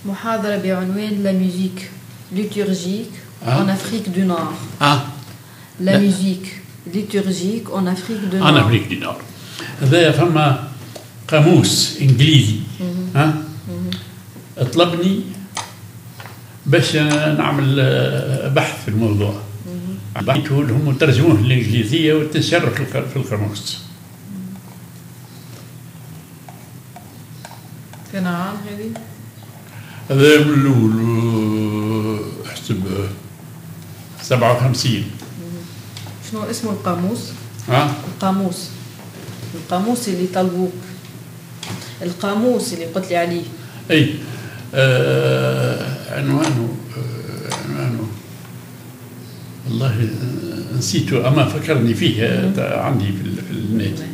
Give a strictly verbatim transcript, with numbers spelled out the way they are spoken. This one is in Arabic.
محاضرة بعنوان لا ميوزيك ليتورجيك en Afrique du Nord. اه لا ميوزيك ليتورجيك en Afrique du Nord. en Afrique du Nord. هذا فما قاموس انجليزي ها طلبني باش نعمل بحث في الموضوع. بعثته لهم وترجموه للانجليزيه وتنشر في القاموس. كان عام هذه؟ هذا من الأول أحسب سبعة وخمسين. شنو اسمه القاموس؟ ها؟ القاموس القاموس اللي طلبوك، القاموس اللي قلت لي عليه. أي آه عنوانه آه عنوانه والله نسيته، أما فكرني فيه عندي في النت.